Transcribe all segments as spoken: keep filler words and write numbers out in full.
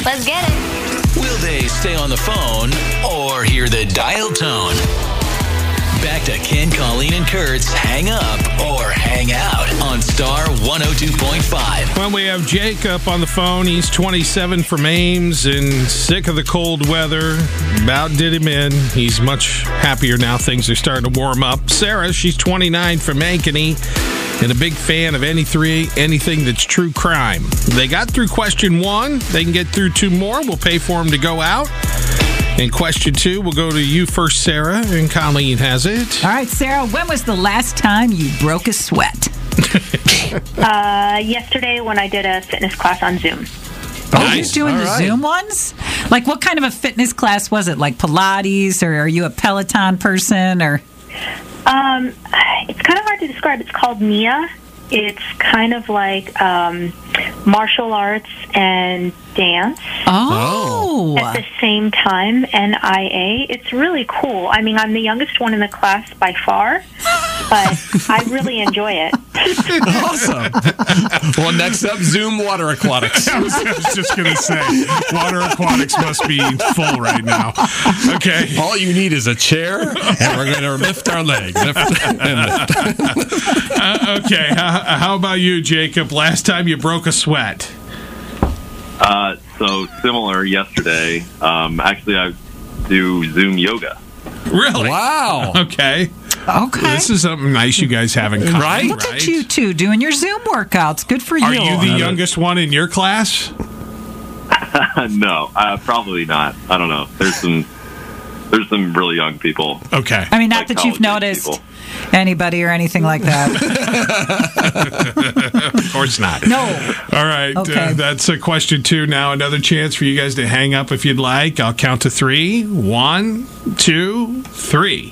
Let's get it. Will they stay on the phone or hear the dial tone? Back to Ken, Colleen, and Kurt's Hang Up or Hang Out on Star one oh two point five. Well, we have Jacob on the phone. He's twenty-seven from Ames and sick of the cold weather. About did him in. He's much happier now. Things are starting to warm up. Sarah, she's twenty-nine from Ankeny and a big fan of any three, anything that's true crime. They got through question one. They can get through two more. We'll pay for them to go out. And question two, we'll go to you first, Sarah, and Colleen has it. All right, Sarah, when was the last time you broke a sweat? uh, yesterday when I did a fitness class on Zoom. Oh, Nice. you're doing All the right. Zoom ones? Like, what kind of a fitness class was it? Like Pilates, or are you a Peloton person? Or Um, it's kind of hard to describe. It's called Nia. It's kind of like um, martial arts and dance oh, at the same time, N I A. It's really cool. I mean, I'm the youngest one in the class by far, but I really enjoy it. Awesome. Well, next up, Zoom Water Aquatics. I was, I was just going to say, water aquatics must be full right now. Okay. All you need is a chair, and we're going to lift our leg. Lift and lift. Uh, okay. How, how about you, Jacob? Last time you broke a sweat? Uh, so similar yesterday. Um, actually, I do Zoom yoga. Really? Wow. Okay. okay. This is something nice you guys have in common, Right? Look right? at you two doing your Zoom workouts. Good for you. Are you the youngest one in your class? No, uh, probably not. I don't know. There's some there's some really young people. Okay. I mean, not Like that you've college noticed people. anybody or anything like that. Of course not. No. All right. Okay. Uh, that's a question two now. Another chance for you guys to hang up if you'd like. I'll count to three. One, two, three.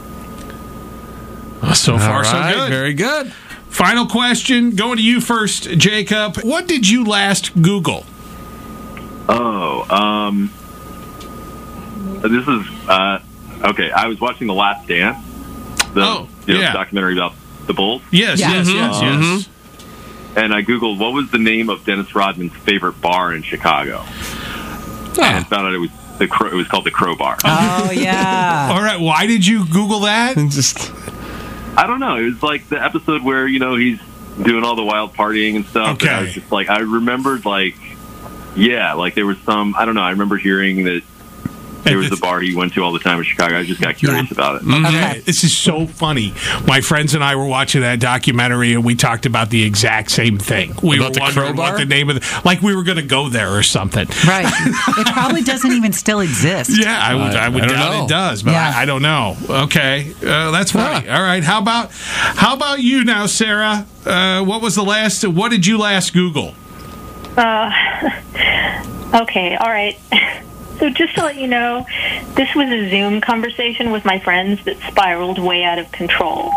Uh, So far, All right, so good. very good. Final question. Going to you first, Jacob. What did you last Google? Oh, um, this is uh, okay. I was watching The Last Dance, the Oh, you know, yeah. documentary about the Bulls, Yes, Yeah. yes, yes, Mhm. yes. and I googled what was the name of Dennis Rodman's favorite bar in Chicago, and found out it was the Crow, it was called the Crowbar. Oh, yeah. All right. Why did you Google that? Just I don't know. It was like the episode where you know he's doing all the wild partying and stuff. Okay. And I was just like, I remembered like, yeah, like there was some. I don't know. I remember hearing that there was the bar he went to all the time in Chicago. I just got curious about it. Okay. This is so funny. My friends and I were watching that documentary, and we talked about the exact same thing. We About were the wondering Crowbar? what the name of the, like we were going to go there or something. Right. It probably doesn't even still exist. Yeah, I would, I would I don't doubt know. it does, but Yeah. I, I don't know. Okay, uh, that's funny. All right, how about how about you now, Sarah? Uh, what was the last? What did you last Google? Uh, okay, all right. So just to let you know, this was a Zoom conversation with my friends that spiraled way out of control.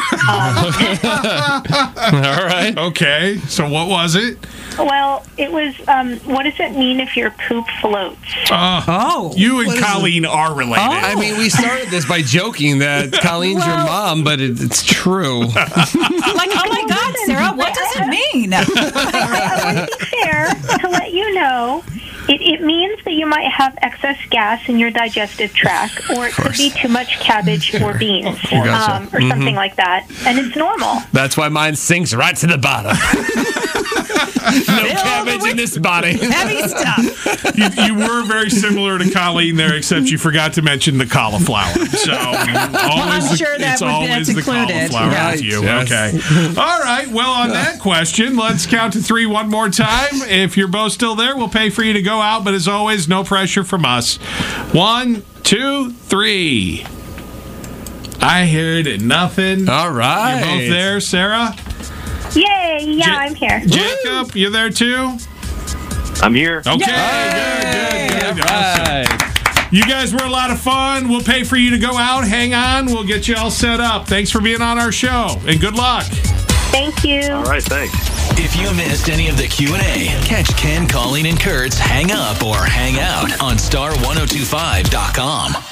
all right. Okay, so what was it? Well, it was, um, what does it mean if your poop floats? Uh, Oh. you and What is Colleen are related. I mean, we started this by joking that Colleen's your Well- mom, but it, it's true. Like, oh my God, Sarah, what does it mean? I want to be fair to let you know. It, it means that you might have excess gas in your digestive tract, or it could be too much cabbage or beans, Gotcha. um, or something like that, and it's normal. That's why mine sinks right to the bottom. No cabbage in this body. Heavy stuff. you, you were very similar to Colleen there, except you forgot to mention the cauliflower. So always the, sure that it's would be- always that's the included. cauliflower Right, with you. yes. Okay. All right. Well, on that question, let's count to three one more time. If you're both still there, we'll pay for you to go out. But as always, no pressure from us. One, two, three. I heard nothing. All right. You're both there, Sarah? Yay! Yeah, Ja- I'm here. Jacob, you there too? I'm here. Okay, good, good, good. Awesome. Right. You guys were a lot of fun. We'll pay for you to go out. Hang on. We'll get you all set up. Thanks for being on our show, and good luck. Thank you. All right, thanks. If you missed any of the Q and A, catch Ken, Colleen, and Kurt's Hang Up or Hang Out on star ten twenty-five dot com.